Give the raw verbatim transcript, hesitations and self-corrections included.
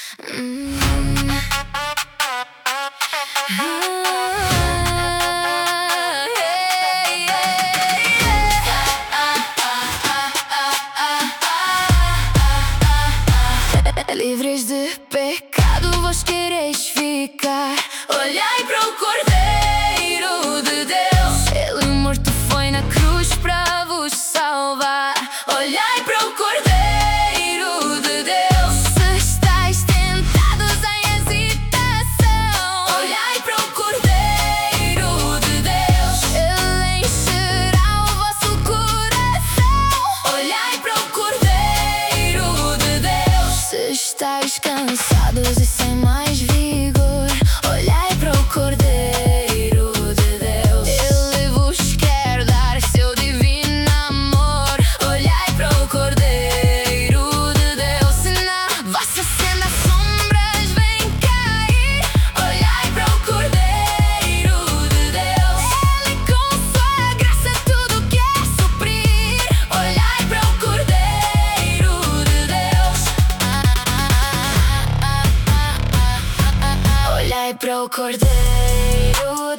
Hum. Livres de pecado vos quereis ficar. Olhai para o Cordeiro de Deus, Ele morto foi na cruz para vos salvar. Olhai para o Cordeiro de Deus. Se estáis tentados em hesitação, olhai para o Cordeiro de Deus, Ele encherá o vosso coração. Olhai para o Cordeiro de Deus. Se estáis cansados e sem mais vigor, olhai para o Cordeiro de Deus, Ele vos quer dar seu divino amor. Olhai para o Cordeiro de Deus. Se na vossa senda sombras vêm cair, olhai para o Cordeiro de Deus, Ele com sua graça tudo quer suprir. Olhai para o Cordeiro de Deus. Olhai para o Cordeiro